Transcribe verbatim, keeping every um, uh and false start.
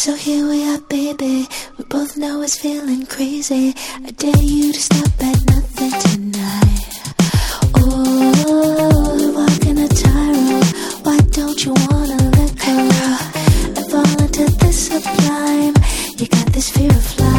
So here we are, baby. We both know it's feeling crazy. I dare you to stop at nothing tonight. Oh, walking a tightrope. Why don't you wanna let go and fall into this sublime? You got this fear of flying.